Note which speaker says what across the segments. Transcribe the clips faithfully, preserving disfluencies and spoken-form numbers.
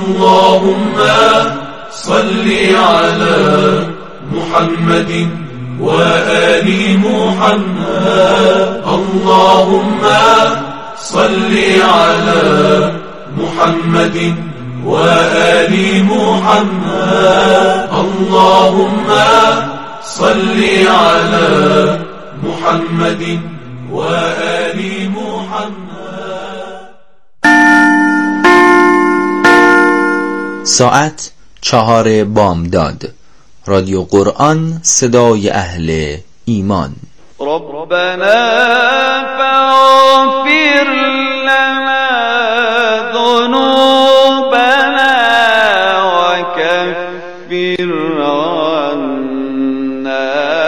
Speaker 1: اللهم صل على محمد وآل محمد. اللهم صل على محمد وآل محمد. اللهم صل على محمد وآل محمد.
Speaker 2: ساعت چهار بامداد. رادیو قرآن، صدای اهل ایمان.
Speaker 3: ربنا فاغفر لنا ذنوبنا وكفر عنا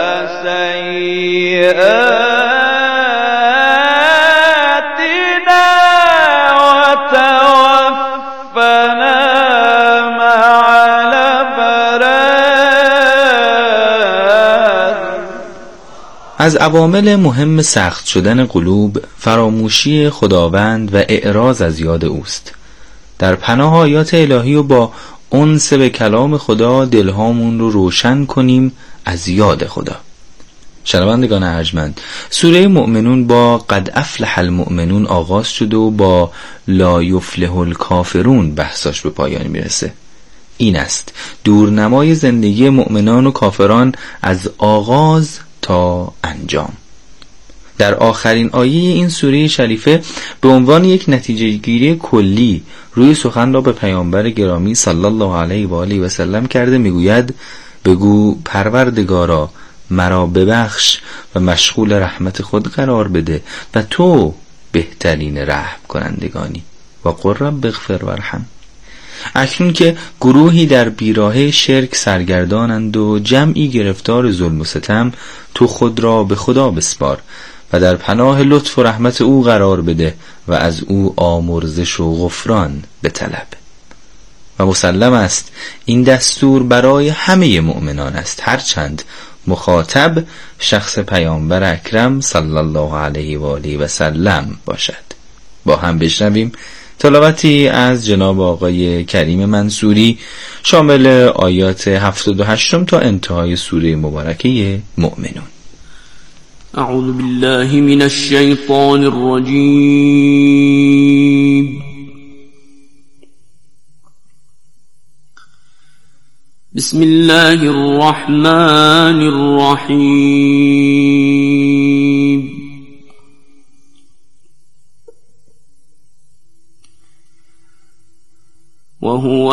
Speaker 3: سيئاتنا وتوفنا مع الأبرار.
Speaker 2: از عوامل مهم سخت شدن قلوب فراموشی خداوند و اعراض از یاد اوست. در پناه آیات الهی و با انس به کلام خدا دلهامون رو روشن کنیم از یاد خدا. شنوندگان ارجمند، سوره مؤمنون با قد افلح المؤمنون آغاز شده و با لا یفلح الکافرون بحثاش به پایان میرسه. این است دورنمای زندگی مؤمنان و کافران از آغاز تا انجام. در آخرین آیه این سوره شریفه به عنوان یک نتیجه گیری کلی روی سخن را به پیامبر گرامی صلی الله علیه و آله و سلم کرده میگوید: بگو پروردگارا مرا ببخش و مشغول رحمت خود قرار بده و تو بهترین رحم کنندگانی و قل رب اغفر وارحم. اکنون که گروهی در بیراهه شرک سرگردانند و جمعی گرفتار ظلم و ستم، تو خود را به خدا بسپار و در پناه لطف و رحمت او قرار بده و از او آمرزش و غفران بطلب. و مسلم است این دستور برای همه مؤمنان است، هرچند مخاطب شخص پیامبر اکرم صلی الله علیه و آله و سلم باشد. با هم بشنویم تلاوتی از جناب آقای کریم منصوری شامل آیات هفتاد و هشت تا انتهای سوره مبارکه مؤمنون.
Speaker 4: اعوذ بالله من الشیطان الرجیم. بسم الله الرحمن الرحیم. وهو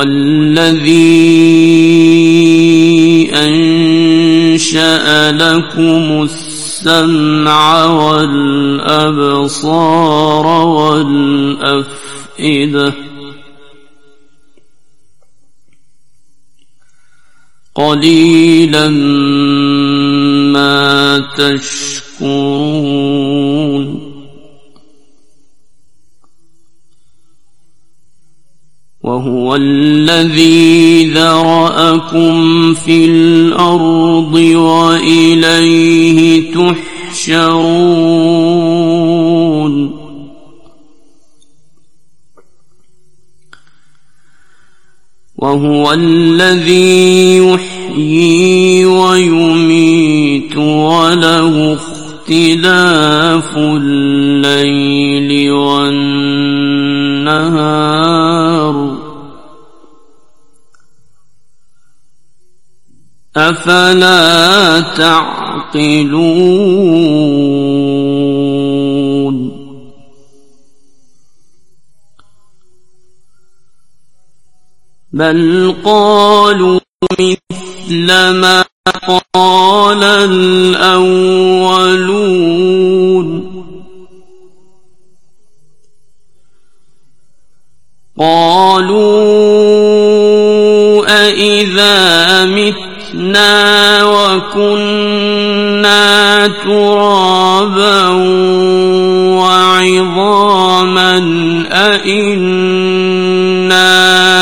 Speaker 4: الذي أنشأ لكم السمع والأبصار والأفئدة قليلا ما تشكرون. وهو الذي ذرأكم في الأرض وإليه تحشرون. وهو الذي يحيي ويميت وله اختلاف الليل والنهار. أفلا تعقلون. بل قالوا مثل ما قال الأولون. قالوا أإذا متنا وكنا ترابا وعظاما أإنا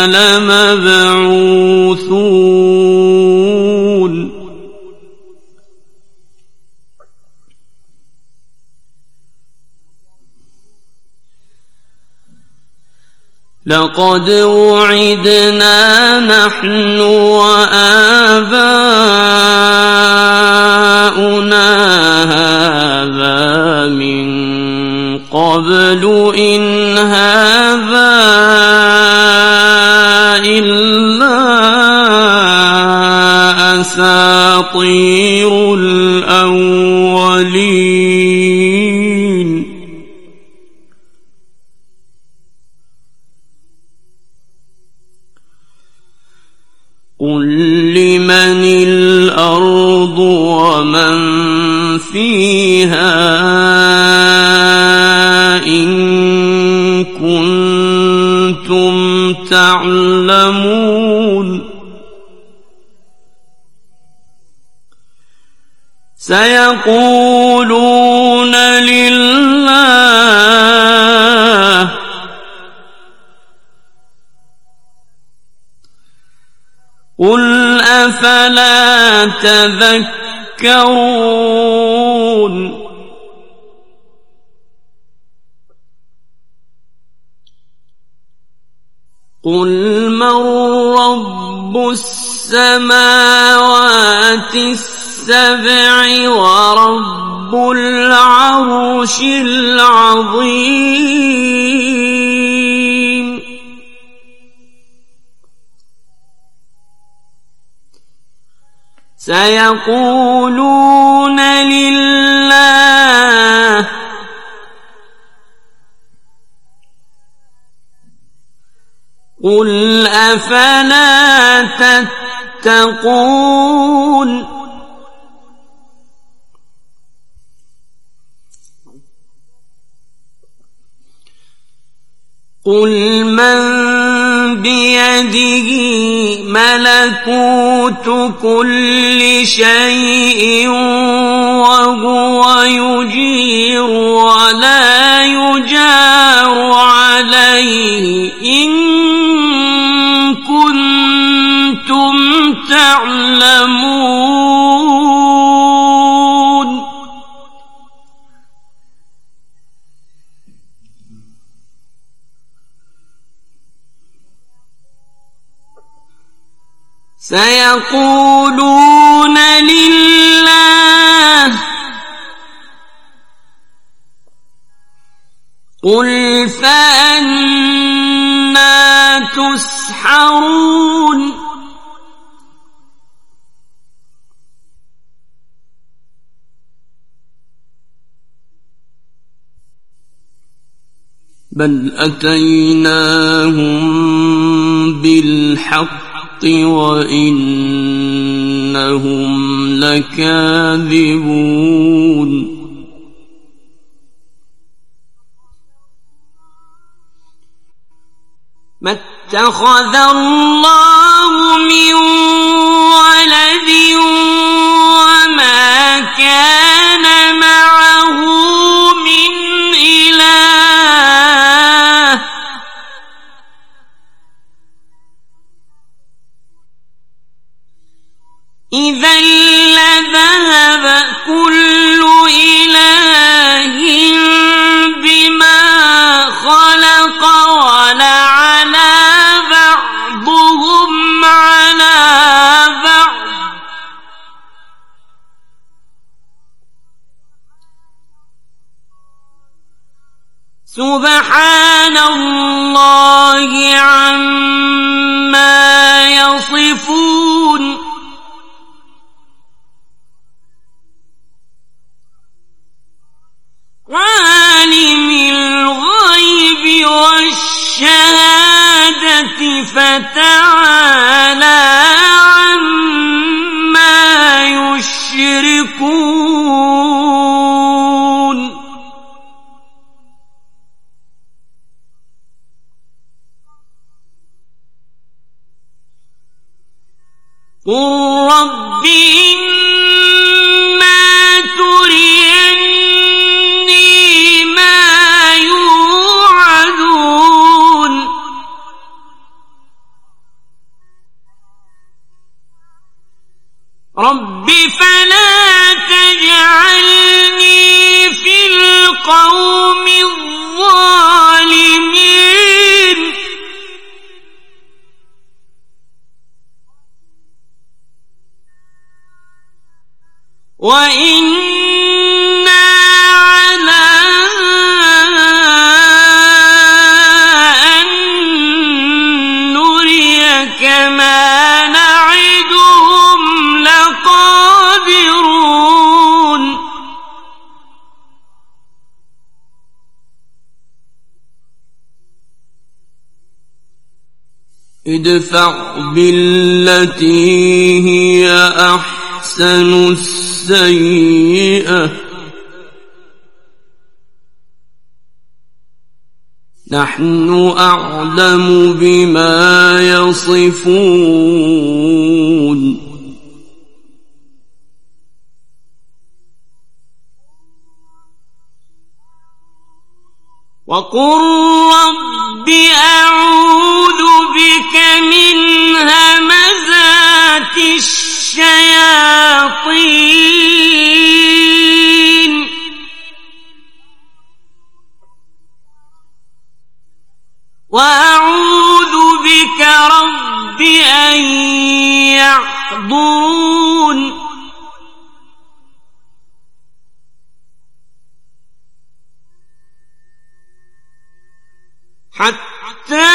Speaker 4: لمبعوثون. لقد وعدنا نحن وآباؤنا هذا من قبل إن هذا إلا أساطير الأولين قل لمن الأرض ومن فيها إن كنتم تعلمون سيقولون لله قل أفلا تذكرون قل من رب السماوات السبع ورب العرش العظيم سيقولون لله قل أفلا تتقون قل من بيده ملكوت كل شيء وهو يجير ولا يجار عليه إن كنتم تعلمون سيقولون لله قل فأنى تسحرون بل أتيناهم بالحق وإنهم لكاذبون ما اتخذ الله من ولد وما كان معه من إله إذا لذهب كل إله بما خلق ولعلى بعضهم على بعض سبحان الله عما يصفون عالم الغيب والشهادة فتعالى عما يشركون قل رب إما تريني ما يوعدون رب فلا تجعلني في القوم الظالمين وإنا على أن نريك ما نعدهم لقادرون ادفع بالتي هي أحسن السيئة نحن أعلم بما يصفون وقل رب أعوذ بك من همزات الشياطين وأعوذ بك رب أن يحضرون حتى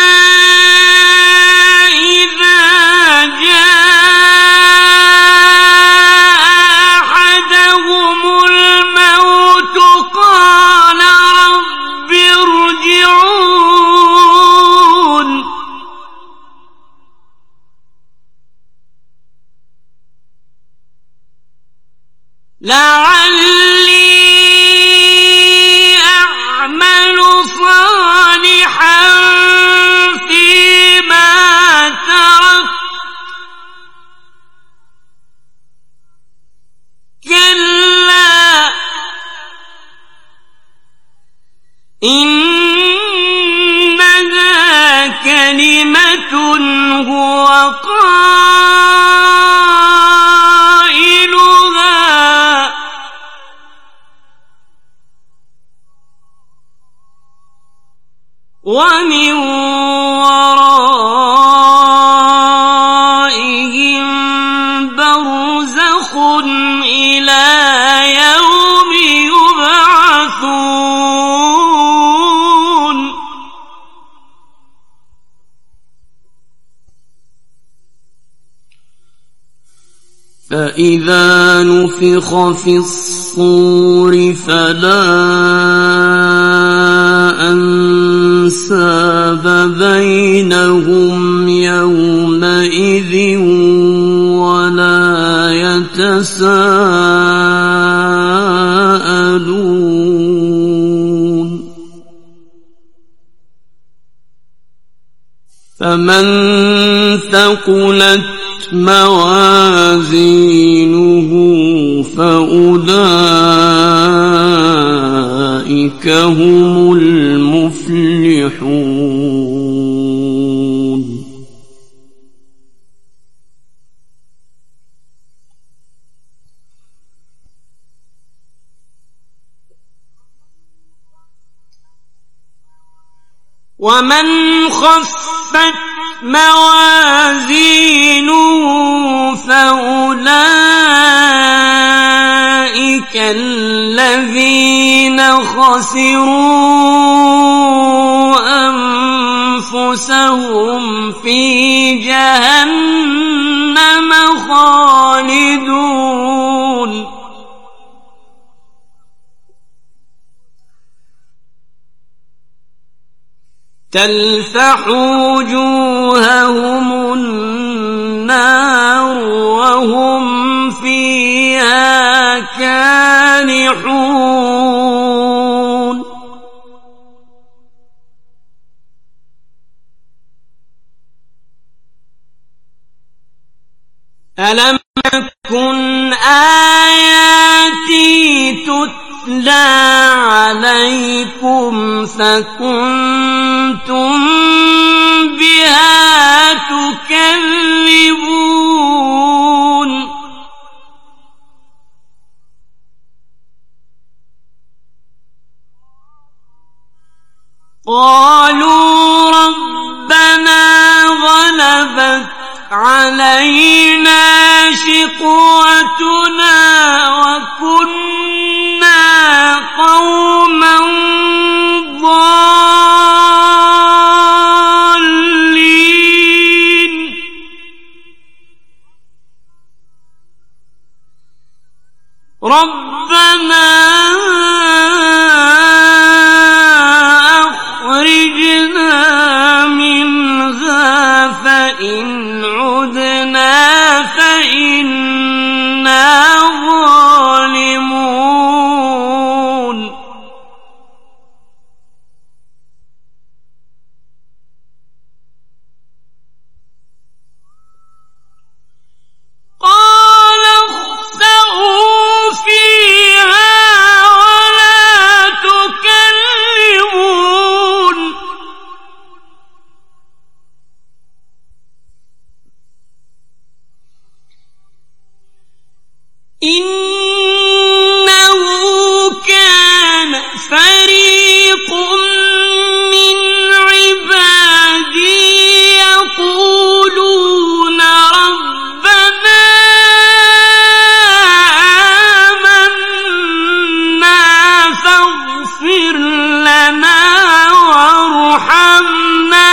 Speaker 4: إذا جاء أحدهم الموت قال رب ارجعون لعلي أعمل صالحا فيما تركت كلا إنها كلمة هو قائلها ومن ورائهم برزخ إلى يوم يبعثون فإذا نفخ في الصور فلا أنساب بينهم يومئذ ولا يتساءلون فمن ثقلت موازينه فأولئك هم المفلحون ومن خفت موازينه فأولئك الذين خسروا أنفسهم في جهنم خالدون تلفح وجوههم النار وهم فيها كالحون ألم تكن آياتي تتلى عليكم فكنتم بها تكذبون قالوا ربنا غلبت علينا شقوتنا وكنا قوما ضالين ربنا أخرجنا منها فإن عدنا فإنا ظالمون قال اخسئوا فيها ولا تكلمون إنه كان فريق من عبادي يقولون ربنا آمنا فاغفر لنا وارحمنا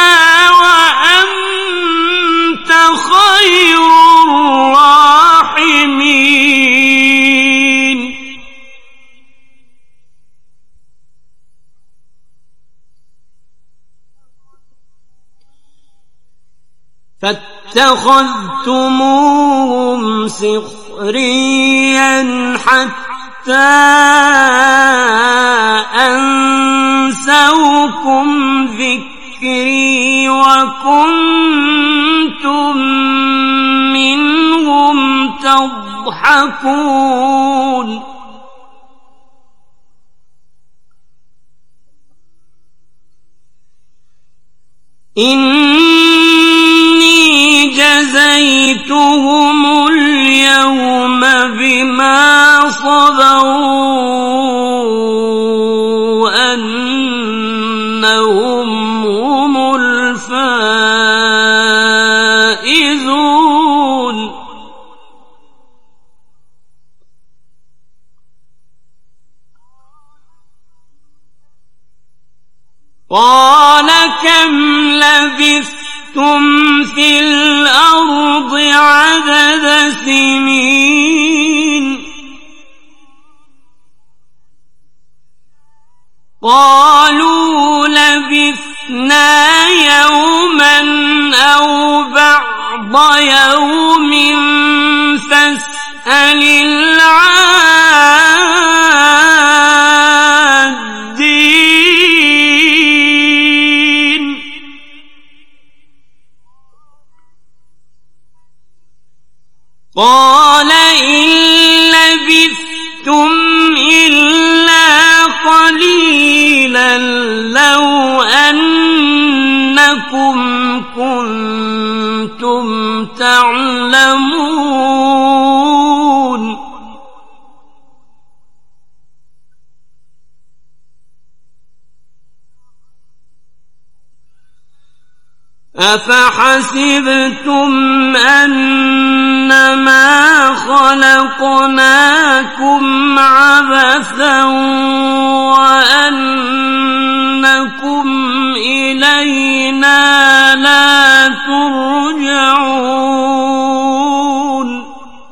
Speaker 4: وأنت خير الراحمين فاتخذتموهم سخريا حتى أنسوكم ذكري وكنتم منهم تضحكون إني جزيتهم اليوم بما صبروا أنهم هم الفائزون قال كم لبثتم في الأرض عدد سنين قالوا لبثنا يوما أو بعض يوم فاسأل العادين قال إن لبثتم إلا قليلا لو أنكم كنتم تعلمون أفحسبتم أنما خلقناكم عبثا وأنكم إلينا لا ترجعون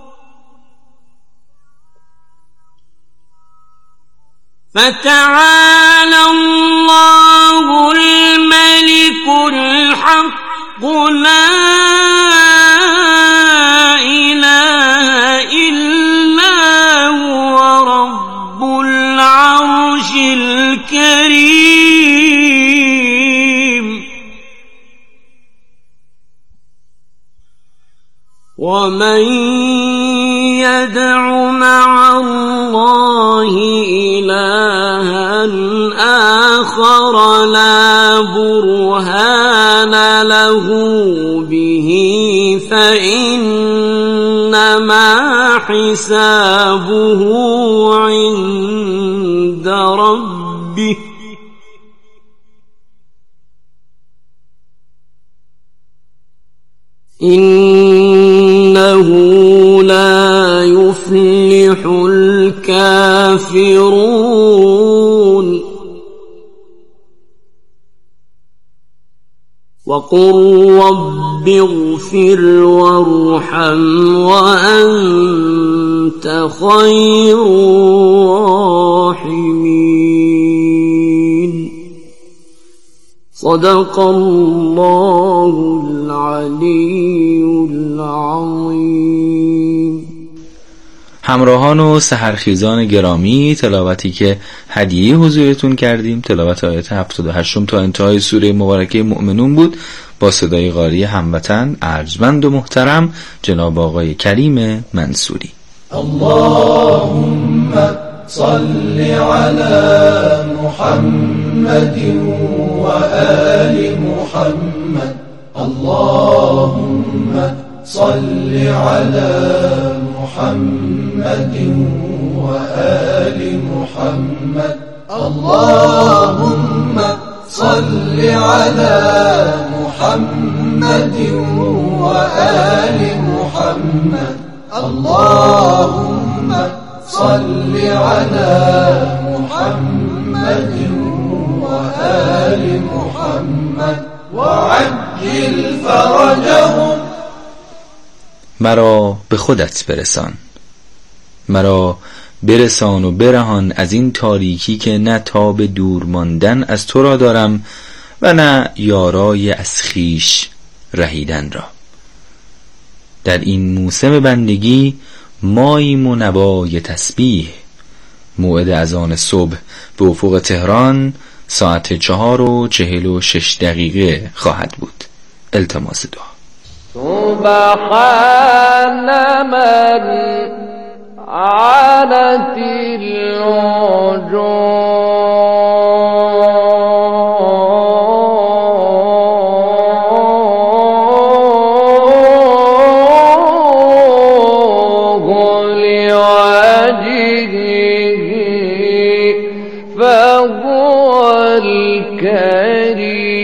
Speaker 4: فتعالى الله الملك الحق لا إله إلا هو رب العرش الكريم ومن يدع مع الله إلها آخر لا برهان له به فإنما حسابه عند ربه إنه لا يفلح الكافرون وقل رب اغفر وارحم وأنت خير الراحمين صدق الله العلی العظیم.
Speaker 2: همراهان و سحرخیزان گرامی، تلاوتی که هدیه حضورتون کردیم تلاوت آیت هفتاد و هشت تا انتهای سوره مبارکه مؤمنون بود با صدای قاری هموطن ارجمند و محترم جناب آقای کریم منصوری.
Speaker 1: اللهم صل على محمد و آل محمد. اللهم صل على محمد و آل محمد. اللهم صل على محمد و آل محمد. اللهم صل على محمد و آل محمد وعجل فرجهم.
Speaker 2: مرا به خودت برسان، مرا برسان و برهان از این تاریکی که نه تاب دور ماندن از تو را دارم و نه یارای از خیش رهیدن را. در این موسم بندگی ماییم و نوای تسبیح. موعد اذان صبح به افق تهران ساعت چهار و چهل و شش دقیقه خواهد بود. التماس دعا.
Speaker 3: سبحان من عانت الوجوه لوجهه فهو الكريم.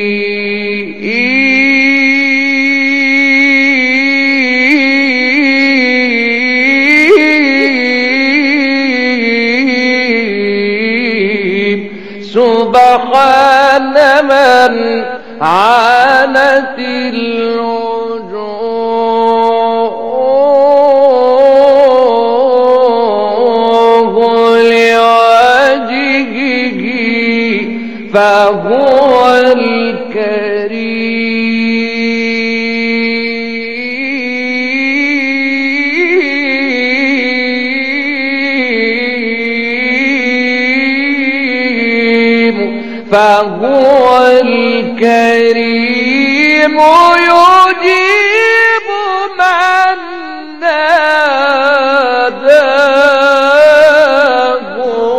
Speaker 3: سبحان من عانت الوجوه لوجهه فهو الكريم فهو الكريم يجيب من ناداه.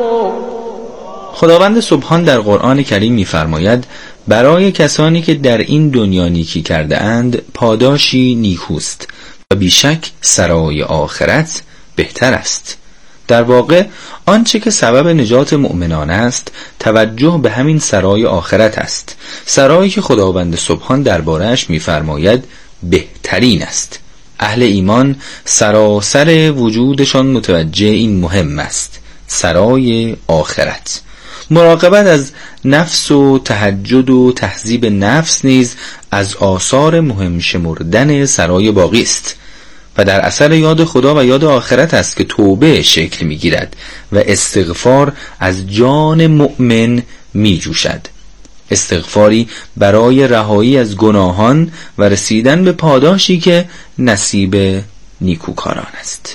Speaker 2: خداوند سبحان در قرآن کریم می‌فرماید برای کسانی که در این دنیا نیکی کرده اند پاداشی نیکوست و بیشک سرای آخرت بهتر است. در واقع آنچه که سبب نجات مؤمنان است توجه به همین سرای آخرت است، سرایی که خداوند سبحان درباره‌اش می‌فرماید بهترین است. اهل ایمان سراسر وجودشان متوجه این مهم است، سرای آخرت. مراقبت از نفس و تهجد و تهذیب نفس نیز از آثار مهم شمردن سرای باقی است و در اثر یاد خدا و یاد آخرت است که توبه شکل می گیرد و استغفار از جان مؤمن می جوشد. استغفاری برای رهایی از گناهان و رسیدن به پاداشی که نصیب نیکوکاران است.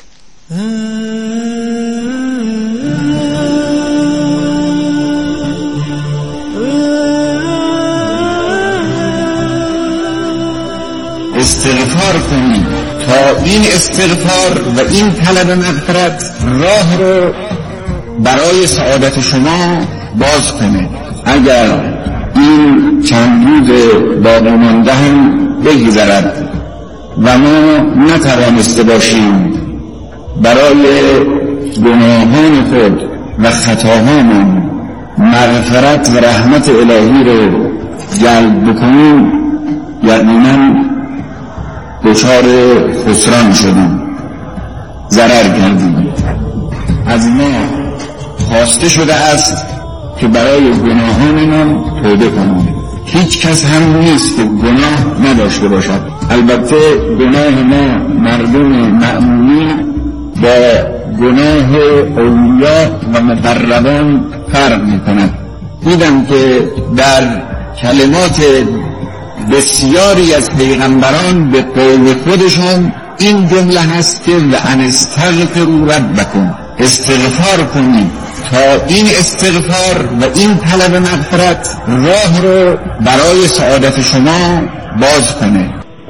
Speaker 5: استغفار کنید تا این استغفار و این طلب مغفرت راه رو برای سعادت شما باز کنه. اگر این چند روز باقی مانده هم بگذرد و ما نتوانسته باشیم برای گناهان خود و خطاهامون مغفرت و رحمت الهی رو جلب بکنیم، یقینا دچار خسران شدیم، ضرر کردیم. از ما خواسته شده است که برای گناهانمان توبه کنیم. هیچ کس هم نیست که گناه نداشته باشد. البته گناه ما مردم معمولی با گناه اولیا و مقربان فرق می‌کند. دیدم که در کلمات بسیاری از پیغمبران به قول خودشان این جمله هست که وان استغفروا ربکم، استغفار کنید تا این استغفار و این طلب مغفرت راه رو برای سعادت شما باز کنه.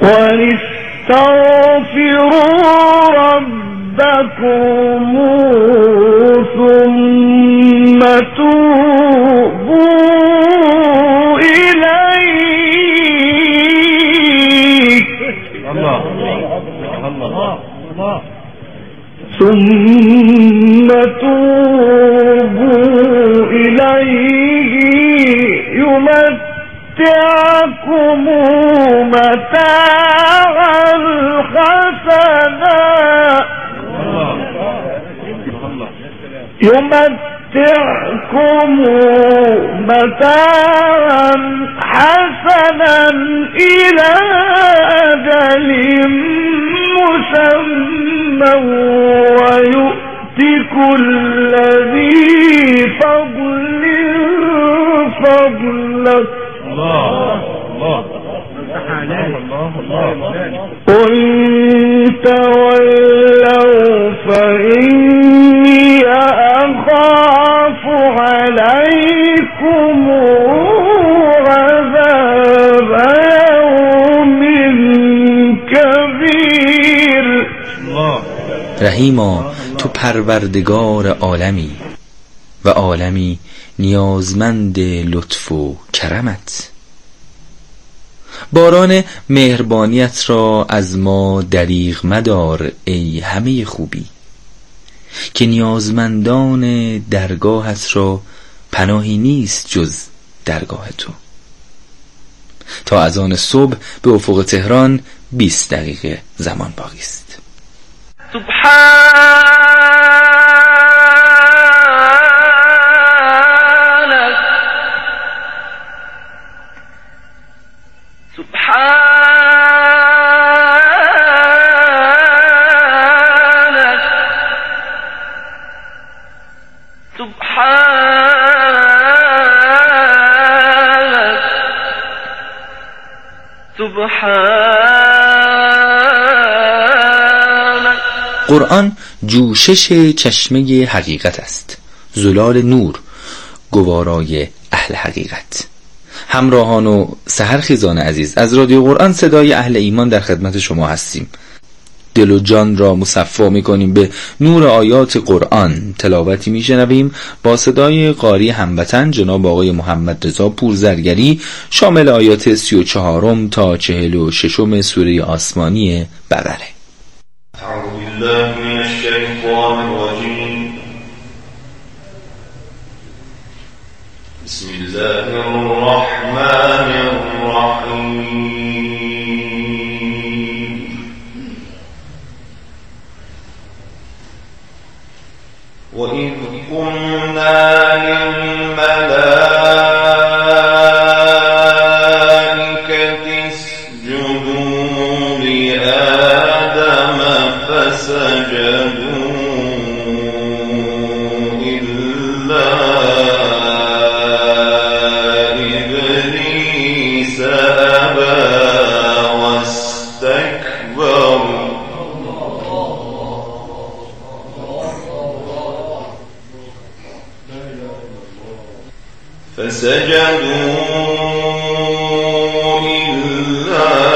Speaker 6: واستغفروا ربکم ثم توبوا الیه الله الله الله ثم توبوا إليه يمتعكم متاعا حسنا يمتعكم متاعا حسنا إلى أجل مسمى ويؤتي كل ذي فضل فضله. قل تولوا فإني أخاف عليكم عذاب يوم كبير.
Speaker 2: رحیما تو پروردگار عالمی و عالمی نیازمند لطف و کرمت. باران مهربانیت را از ما دریغ مدار ای همه خوبی، که نیازمندان درگاهت را پناهی نیست جز درگاه تو. تا اذان صبح به افق تهران بیست دقیقه زمان باقی است. قرآن جوشش چشمه حقیقت است، زلال نور گوارای اهل حقیقت. همراهان و سحرخیزان عزیز، از رادیو قرآن صدای اهل ایمان در خدمت شما هستیم. دل و جان را مصفا می‌کنیم به نور آیات قرآن. تلاوتی می‌شنویم با صدای قاری هموطن جناب آقای محمد رضا پورزرگری، شامل آیات سی و چهارم تا چهل و ششم سوره آسمانی بقره.
Speaker 7: اعوذ بالله من الشیطان الرجیم. بسم الله الرحمن الرحیم. وَإِذْ قُلْنَا لِلْمَلَائِكَةِ اسْجُدُوا لِآدَمَ فَسَجَدُوا إِلَّا إِبْلِيسَ أَبَى وَاسْتَكْبَرَ. فسجدوا إلا